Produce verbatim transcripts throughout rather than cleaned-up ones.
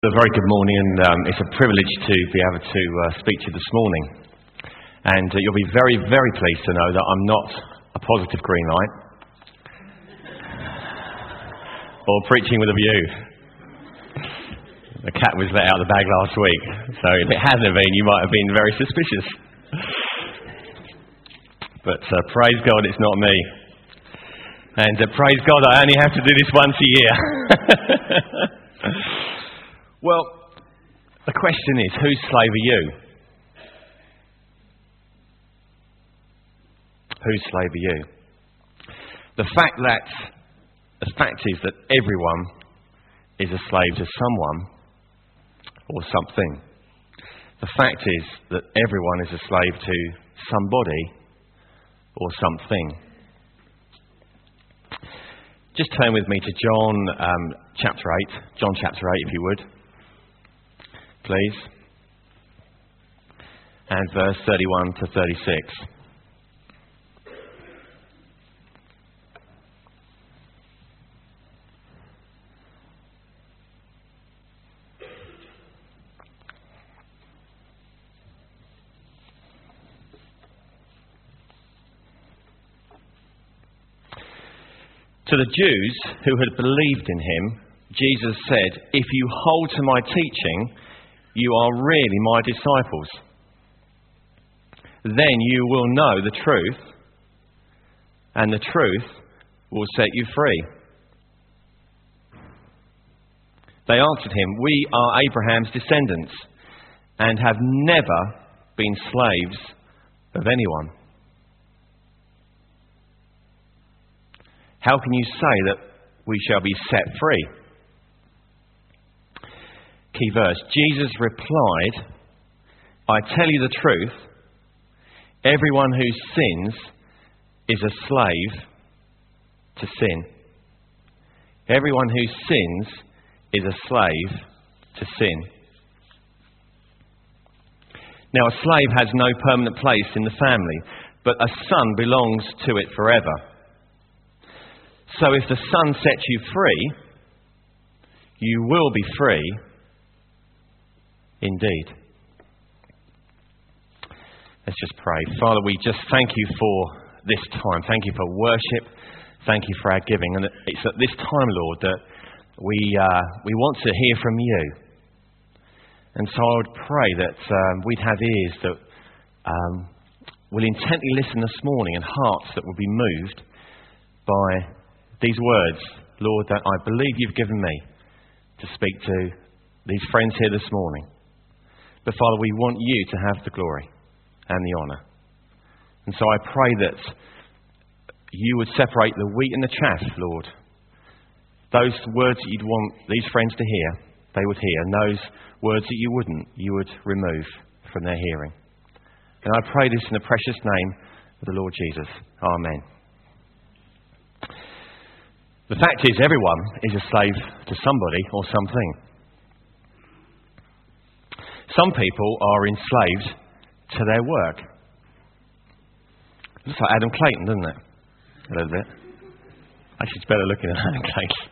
A very good morning, and um, it's a privilege to be able to uh, speak to you this morning. And uh, you'll be very, very pleased to know that I'm not a positive green light or preaching with a view. The cat was let out of the bag last week, so if it hadn't have been, you might have been very suspicious. But uh, praise God, it's not me. And uh, praise God, I only have to do this once a year. Well, the question is, whose slave are you? Whose slave are you? The fact that, the fact is that everyone is a slave to someone or something. The fact is that everyone is a slave to somebody or something. Just turn with me to John um, chapter eight. John chapter eight, if you would. Please. And verse thirty-one to thirty-six. To the Jews who had believed in him, Jesus said, "If you hold to my teaching, you are really my disciples. Then you will know the truth, and the truth will set you free." They answered him, "We are Abraham's descendants, and have never been slaves of anyone. How can you say that we shall be set free?" Key verse. Jesus replied, "I tell you the truth, everyone who sins is a slave to sin. Everyone who sins is a slave to sin." Now, a slave has no permanent place in the family, but a son belongs to it forever. So if the Son sets you free, you will be free indeed. Let's just pray. Father, we just thank you for this time. Thank you for worship. Thank you for our giving. And it's at this time, Lord, that we uh, we want to hear from you. And so I would pray that um, we'd have ears that um, will intently listen this morning and hearts that will be moved by these words, Lord, that I believe you've given me to speak to these friends here this morning. But Father, we want you to have the glory and the honour. And so I pray that you would separate the wheat and the chaff, Lord. Those words that you'd want these friends to hear, they would hear. And those words that you wouldn't, you would remove from their hearing. And I pray this in the precious name of the Lord Jesus. Amen. The fact is, everyone is a slave to somebody or something. Some people are enslaved to their work. Looks like Adam Clayton, doesn't it? A little bit. Actually, it's better looking than Adam Clayton.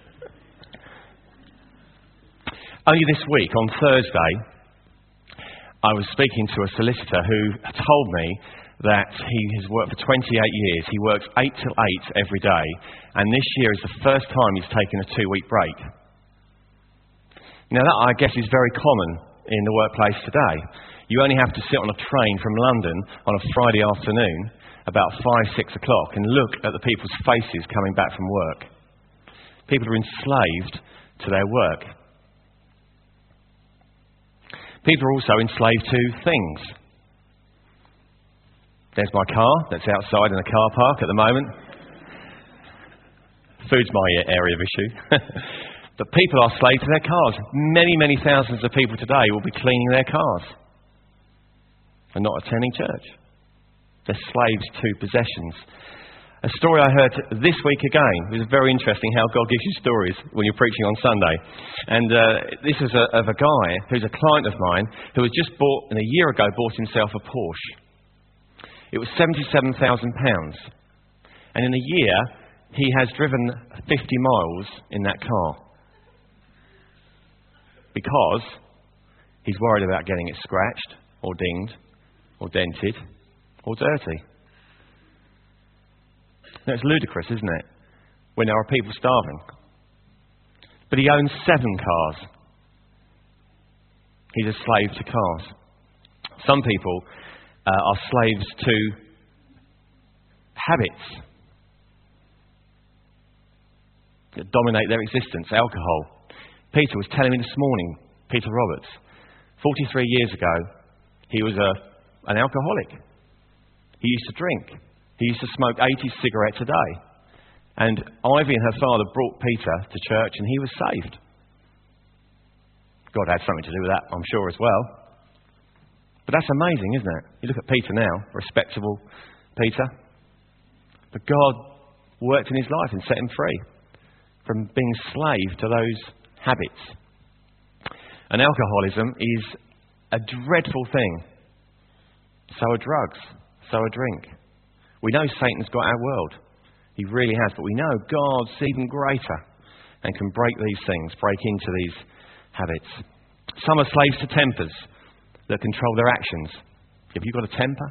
Only this week, on Thursday, I was speaking to a solicitor who told me that he has worked for twenty-eight years. He works eight till eight every day, and this year is the first time he's taken a two-week break. Now that, I guess, is very common in the workplace today. You only have to sit on a train from London on a Friday afternoon about five, six o'clock and look at the people's faces coming back from work. People are enslaved to their work. People are also enslaved to things. There's my car that's outside in a car park at the moment. Food's my area of issue. But people are slaves to their cars. Many, many thousands of people today will be cleaning their cars and not attending church. They're slaves to possessions. A story I heard this week again. It was very interesting how God gives you stories when you're preaching on Sunday. And uh, this is a, of a guy who's a client of mine who has just bought, and a year ago, bought himself a Porsche. It was seventy-seven thousand pounds. And in a year, he has driven fifty miles in that car. because he's worried about getting it scratched or dinged or dented or dirty. Now, it's ludicrous, isn't it, when there are people starving? But he owns seven cars. He's a slave to cars. Some people uh, are slaves to habits that dominate their existence. Alcohol. Peter was telling me this morning, Peter Roberts, forty-three years ago, he was a, an alcoholic. He used to drink. He used to smoke eighty cigarettes a day. And Ivy and her father brought Peter to church and he was saved. God had something to do with that, I'm sure, as well. But that's amazing, isn't it? You look at Peter now, respectable Peter. But God worked in his life and set him free from being slave to those habits. And alcoholism is a dreadful thing. So are drugs. So are drink. We know Satan's got our world. He really has. But we know God's even greater and can break these things, break into these habits. Some are slaves to tempers that control their actions. Have you got a temper?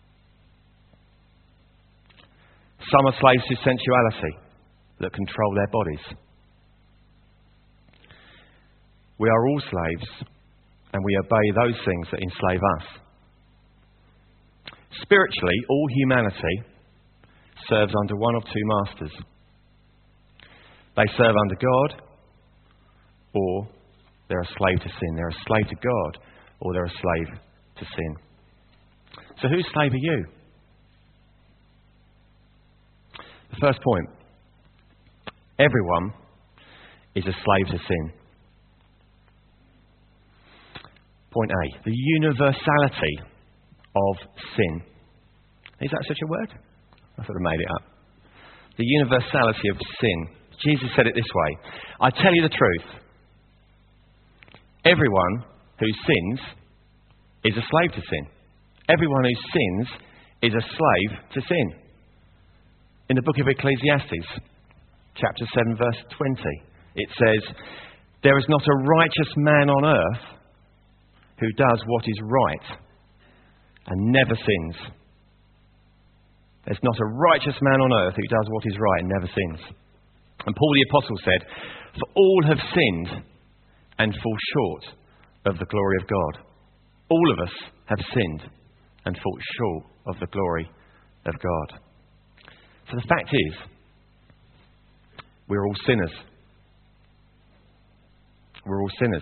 Some are slaves to sensuality that control their bodies. We are all slaves, and we obey those things that enslave us. Spiritually, all humanity serves under one of two masters. They serve under God, or they're a slave to sin. They're a slave to God, or they're a slave to sin. So whose slave are you? The first point. Everyone is a slave to sin. Point A. The universality of sin. Is that such a word? I sort of made it up. The universality of sin. Jesus said it this way. I tell you the truth. Everyone who sins is a slave to sin. Everyone who sins is a slave to sin. In the book of Ecclesiastes, chapter seven, verse twenty, it says, there is not a righteous man on earth who does what is right and never sins. There's not a righteous man on earth who does what is right and never sins. And Paul the Apostle said, for all have sinned and fall short of the glory of God. All of us have sinned and fall short of the glory of God. So the fact is, we're all sinners. We're all sinners.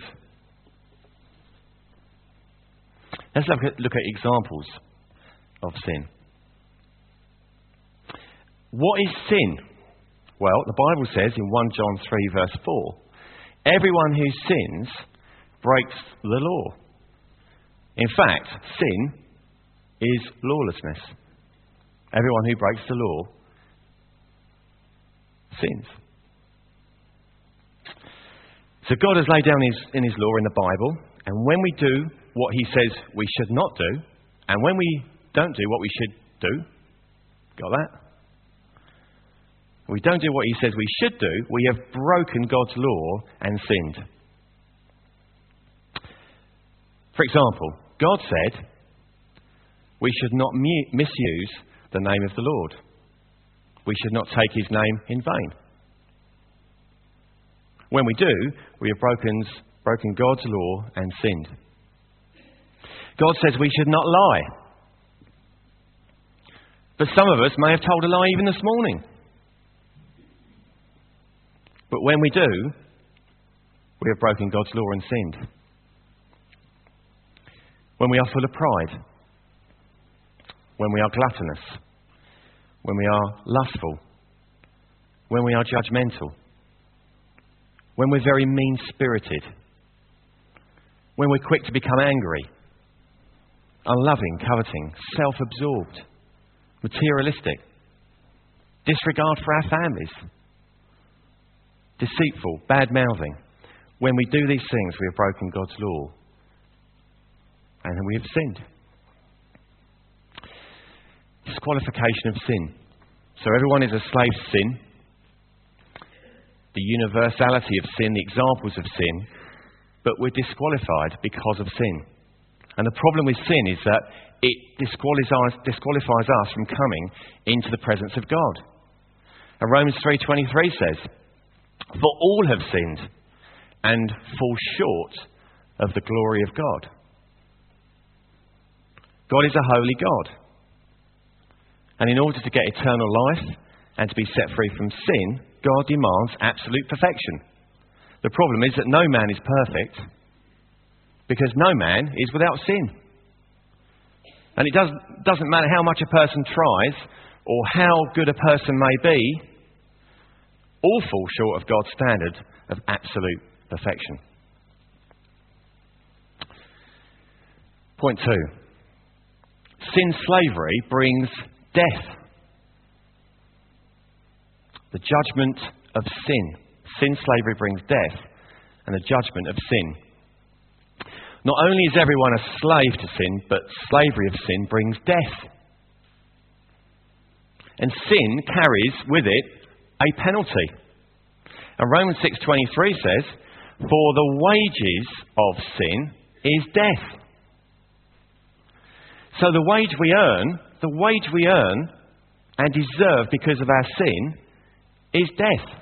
Let's look at, look at examples of sin. What is sin? Well, the Bible says in First John three, verse four, everyone who sins breaks the law. In fact, sin is lawlessness. Everyone who breaks the law sins. So God has laid down his, in his law in the Bible, and when we do what he says we should not do, and when we don't do what we should do, got that? We don't do what he says we should do, we have broken God's law and sinned. For example, God said we should not mu- misuse the name of the Lord. We should not take his name in vain. When we do, we have broken, broken God's law and sinned. God says we should not lie. But some of us may have told a lie even this morning. But when we do, we have broken God's law and sinned. When we are full of pride, when we are gluttonous, when we are lustful, when we are judgmental, when we're very mean-spirited, when we're quick to become angry, unloving, coveting, self-absorbed, materialistic, disregard for our families, deceitful, bad-mouthing. When we do these things, we have broken God's law and we have sinned. Disqualification of sin. So everyone is a slave to sin. The universality of sin, the examples of sin, but we're disqualified because of sin. And the problem with sin is that it disqualifies, disqualifies us from coming into the presence of God. And Romans three twenty-three says, "For all have sinned and fall short of the glory of God." God is a holy God. And in order to get eternal life and to be set free from sin, God demands absolute perfection. The problem is that no man is perfect because no man is without sin. And it does, doesn't matter how much a person tries or how good a person may be, all fall short of God's standard of absolute perfection. Point two. Sin slavery brings death. The judgment of sin. Sin slavery brings death and the judgment of sin. Not only is everyone a slave to sin, but slavery of sin brings death. And sin carries with it a penalty. And Romans six twenty-three says, "For the wages of sin is death." So the wage we earn, the wage we earn and deserve because of our sin is death.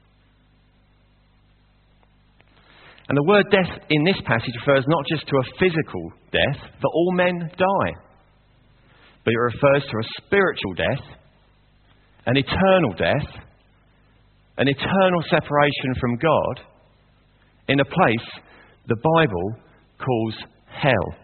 And the word death in this passage refers not just to a physical death, for all men die, but it refers to a spiritual death, an eternal death, an eternal separation from God in a place the Bible calls hell.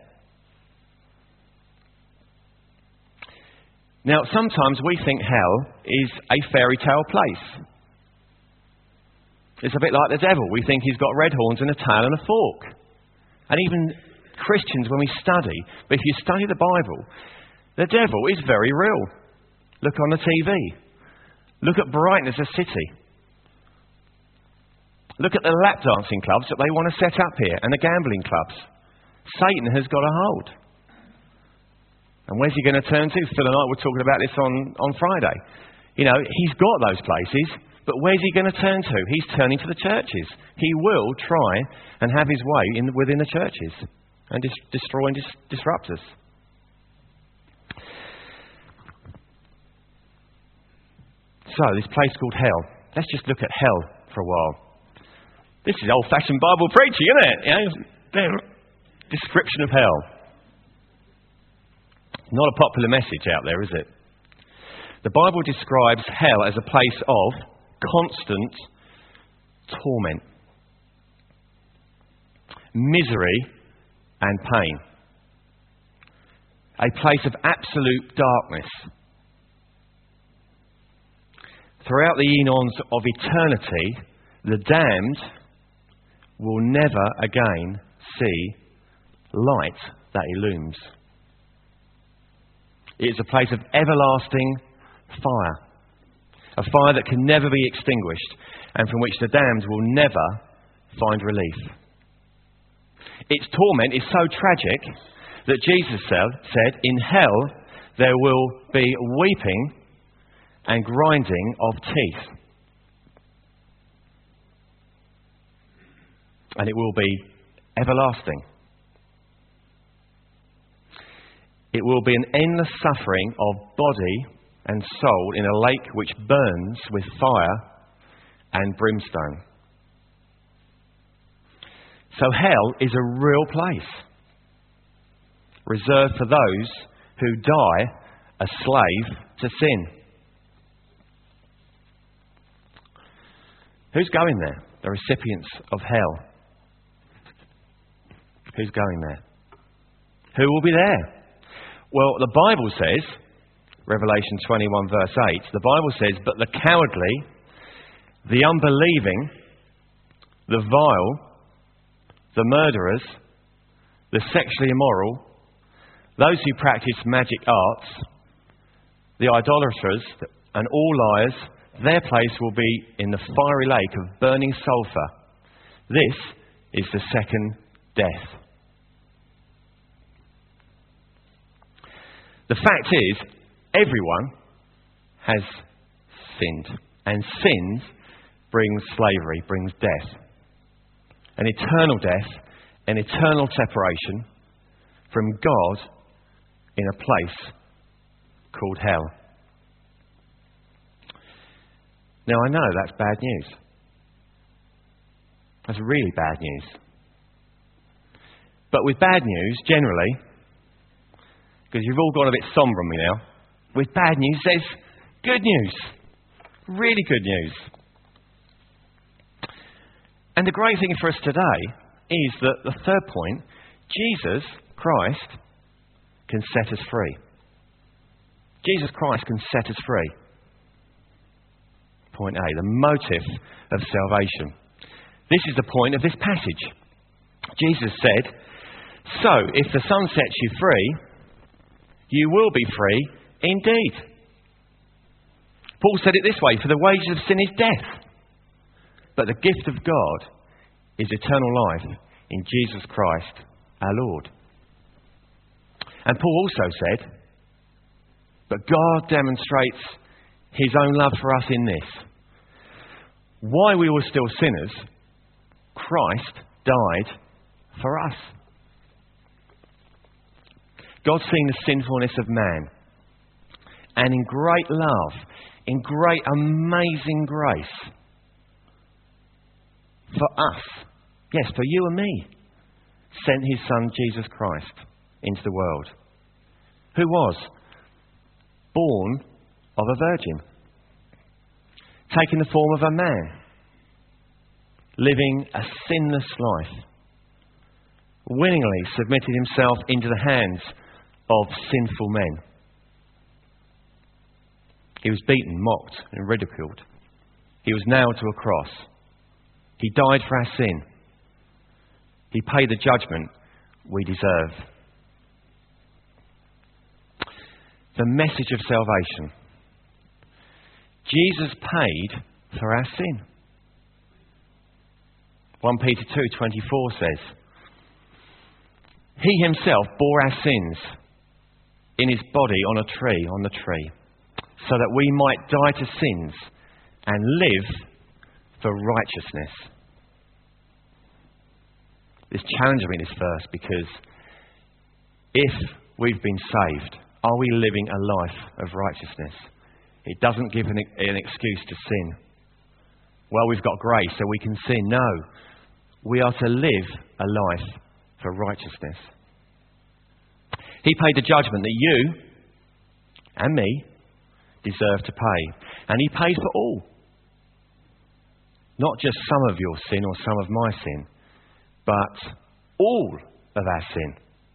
Now, sometimes we think hell is a fairy tale place. It's a bit like the devil. We think he's got red horns and a tail and a fork. And even Christians, when we study, but if you study the Bible, the devil is very real. Look on the T V. Look at Brighton as a city. Look at the lap dancing clubs that they want to set up here and the gambling clubs. Satan has got a hold. And where's he going to turn to? Phil and I were talking about this on, on Friday. You know, he's got those places, but where's he going to turn to? He's turning to the churches. He will try and have his way in, within the churches and dis- destroy and dis- disrupt us. So, this place called hell. Let's just look at hell for a while. This is old-fashioned Bible preaching, isn't it? You know, description of hell. Not a popular message out there, is it? The Bible describes hell as a place of constant torment, misery and pain. A place of absolute darkness. Throughout the eons of eternity, the damned will never again see light that illumes. It is a place of everlasting fire. A fire that can never be extinguished and from which the damned will never find relief. Its torment is so tragic that Jesus said, "In hell there will be weeping and grinding of teeth." And it will be everlasting. It will be an endless suffering of body and soul in a lake which burns with fire and brimstone. So hell is a real place, reserved for those who die a slave to sin. Who's going there? The recipients of hell. Who's going there? Who will be there? Well, the Bible says, Revelation twenty-one verse eight, the Bible says, "But the cowardly, the unbelieving, the vile, the murderers, the sexually immoral, those who practice magic arts, the idolaters, and all liars, their place will be in the fiery lake of burning sulphur. This is the second death." The fact is, everyone has sinned. And sin brings slavery, brings death. An eternal death an eternal separation from God in a place called hell. Now, I know that's bad news. That's really bad news. But with bad news, generally, because you've all gone a bit sombre on me now, with bad news, there's good news. Really good news. And the great thing for us today is that the third point, Jesus Christ can set us free. Jesus Christ can set us free. Point A, the motive of salvation. This is the point of this passage. Jesus said, "So, if the Son sets you free, you will be free indeed." Paul said it this way, "For the wages of sin is death, but the gift of God is eternal life in Jesus Christ our Lord." And Paul also said, "But God demonstrates his own love for us in this. While we were still sinners, Christ died for us." God's seen the sinfulness of man, and in great love, in great amazing grace, for us, yes, for you and me, sent his Son Jesus Christ into the world, who was born of a virgin, taking the form of a man, living a sinless life, willingly submitted himself into the hands of sinful men. He was beaten, mocked, and ridiculed. He was nailed to a cross. He died for our sin. He paid the judgment we deserve. The message of salvation. Jesus paid for our sin. First Peter two twenty-four says, "He himself bore our sins in his body on a tree, on the tree, so that we might die to sins and live for righteousness." This challenges me, this verse, because if we've been saved, are we living a life of righteousness? It doesn't give an, an excuse to sin. Well, we've got grace, so we can sin. No. We are to live a life for righteousness. He paid the judgment that you and me deserve to pay. And he paid for all. Not just some of your sin or some of my sin, but all of our sin.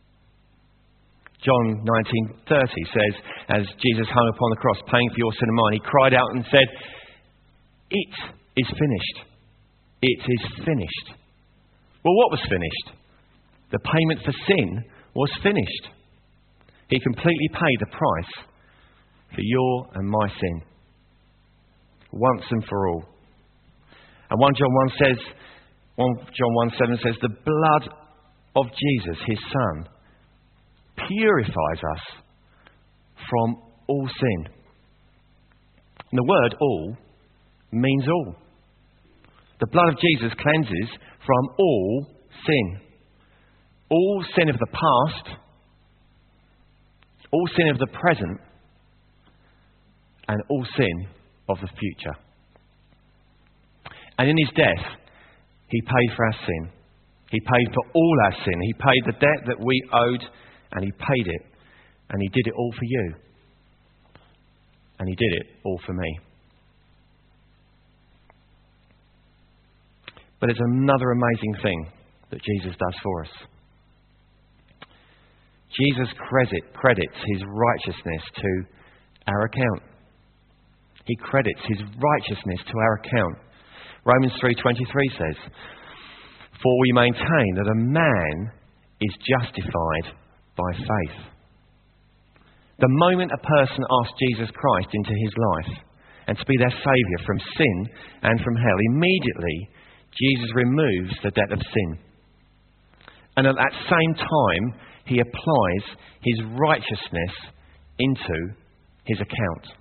John nineteen thirty says, as Jesus hung upon the cross, paying for your sin and mine, he cried out and said, "It is finished. It is finished." Well, what was finished? The payment for sin was finished. He completely paid the price for your and my sin, once and for all. And First John one says, First John one seven says, "The blood of Jesus, his Son, purifies us from all sin." And the word "all" means all. The blood of Jesus cleanses from all sin. All sin of the past, all sin of the present, and all sin of the future. And in his death, he paid for our sin. He paid for all our sin. He paid the debt that we owed, and he paid it. And he did it all for you. And he did it all for me. But there's another amazing thing that Jesus does for us. Jesus credit, credits his righteousness to our account. He credits his righteousness to our account. Romans three twenty-three says, "For we maintain that a man is justified by faith." The moment a person asks Jesus Christ into his life and to be their saviour from sin and from hell, immediately Jesus removes the debt of sin. And at that same time, he applies his righteousness into his account.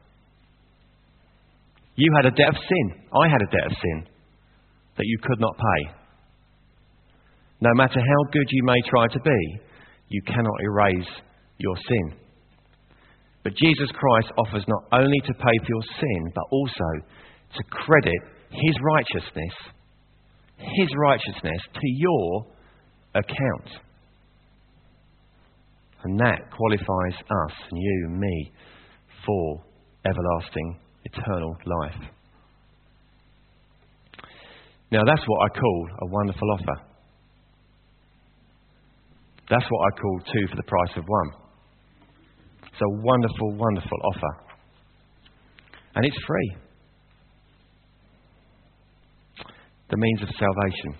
You had a debt of sin. I had a debt of sin that you could not pay. No matter how good you may try to be, you cannot erase your sin. But Jesus Christ offers not only to pay for your sin, but also to credit his righteousness, his righteousness to your account. And that qualifies us and you and me for everlasting, eternal life. Now that's what I call a wonderful offer. That's what I call two for the price of one. It's a wonderful, wonderful offer. And it's free. The means of salvation.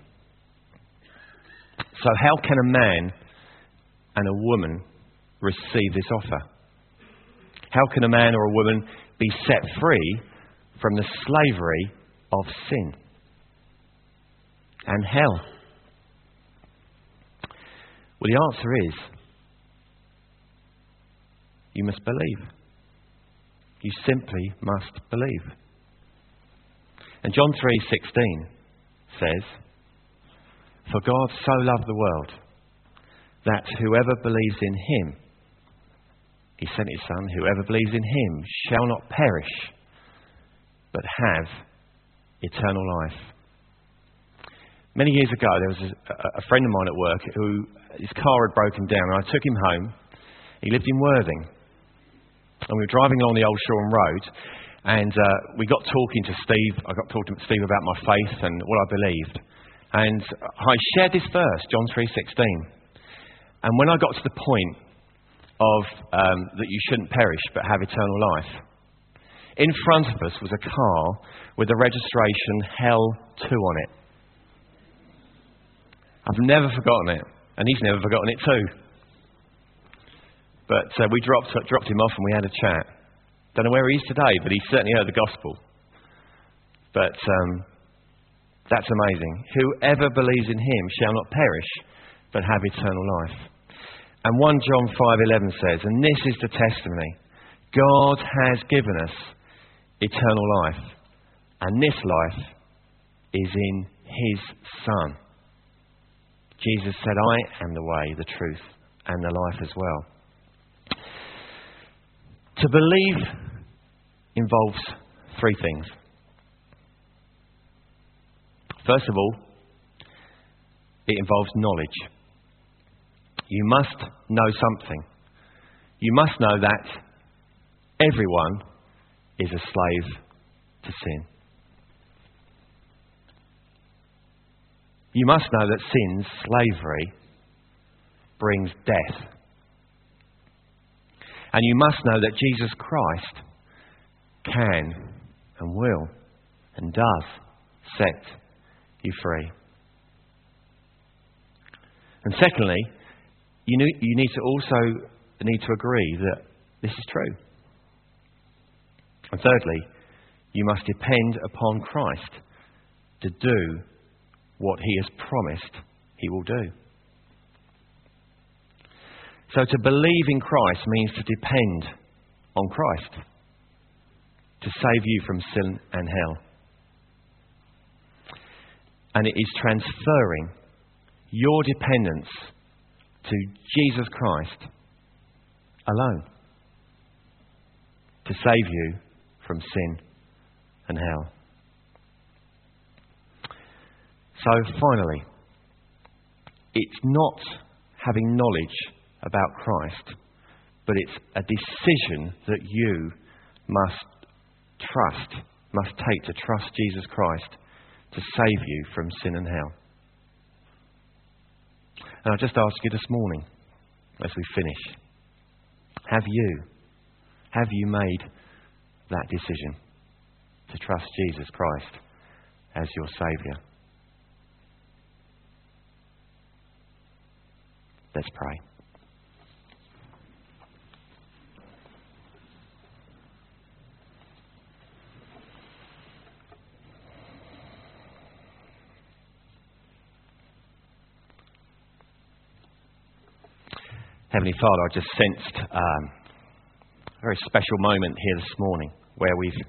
So how can a man and a woman receive this offer? How can a man or a woman be set free from the slavery of sin and hell? Well, the answer is, you must believe. You simply must believe. And John three sixteen says, "For God so loved the world, that whoever believes in him," he sent his Son, "whoever believes in him shall not perish, but have eternal life." Many years ago, there was a, a friend of mine at work who, his car had broken down, and I took him home. He lived in Worthing. And we were driving along the Old Shoreham Road, and uh, we got talking to Steve. I got talking to Steve about my faith and what I believed. And I shared this verse, John three sixteen. And when I got to the point of um, that you shouldn't perish but have eternal life, in front of us was a car with the registration Hell two on it. I've never forgotten it, and he's never forgotten it too. But uh, we dropped dropped him off and we had a chat. Don't know where he is today, but he certainly heard the gospel. But um, that's amazing. Whoever believes in him shall not perish, but have eternal life. And First John five eleven says, and this is the testimony, God has given us eternal life, and this life is in his Son. Jesus said, I am the way, the truth, and the life as well. To believe involves three things. First of all, it involves knowledge. You must know something. You must know that everyone is a slave to sin. You must know that sin's slavery brings death. And you must know that Jesus Christ can and will and does set you free. And secondly, you need, you need to also need to agree that this is true. And thirdly, you must depend upon Christ to do what he has promised he will do. So to believe in Christ means to depend on Christ to save you from sin and hell. And it is transferring your dependence to Jesus Christ alone to save you from sin and hell. So finally, it's not having knowledge about Christ, but it's a decision that you must trust, must take to trust Jesus Christ to save you from sin and hell. And I just ask you this morning, as we finish, have you, have you made that decision to trust Jesus Christ as your Saviour? Let's pray. Heavenly Father, I just sensed um, a very special moment here this morning where we've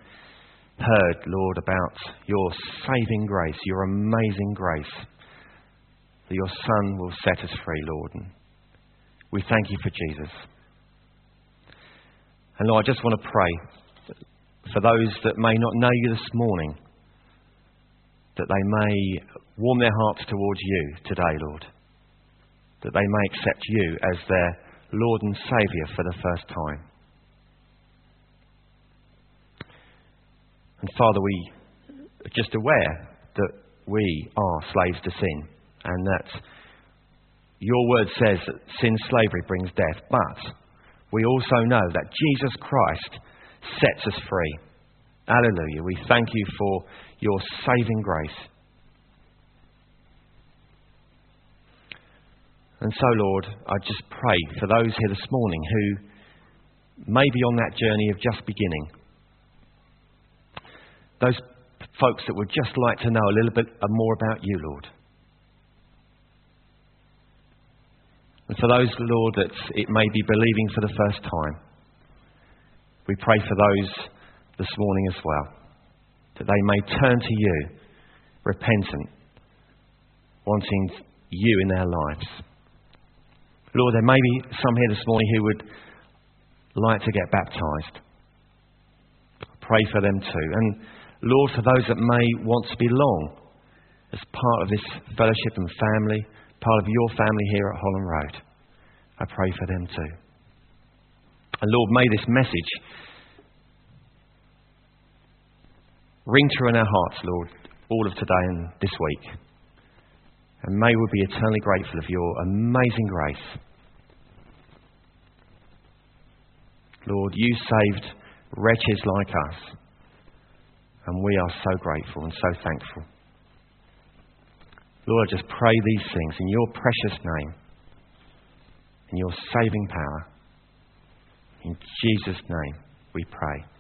heard, Lord, about your saving grace, your amazing grace. that your Son will set us free, Lord. And we thank you for Jesus. And Lord, I just want to pray for those that may not know you this morning, that they may warm their hearts towards you today, Lord. That they may accept you as their Lord and Saviour for the first time. And Father, we are just aware that we are slaves to sin, and that your word says that sin slavery brings death, but we also know that Jesus Christ sets us free. Hallelujah. We thank you for your saving grace. And so, Lord, I just pray for those here this morning who may be on that journey of just beginning. Those folks that would just like to know a little bit more about you, Lord. And for those, Lord, that it may be believing for the first time, we pray for those this morning as well, that they may turn to you, repentant, wanting you in their lives. Lord, there may be some here this morning who would like to get baptised. Pray for them too. And Lord, for those that may want to belong as part of this fellowship and family, part of your family here at Holland Road, I pray for them too. And Lord, may this message ring true in our hearts, Lord, all of today and this week. And may we be eternally grateful of your amazing grace. Lord, you saved wretches like us. And we are so grateful and so thankful. Lord, I just pray these things in your precious name, in your saving power. In Jesus' name we pray.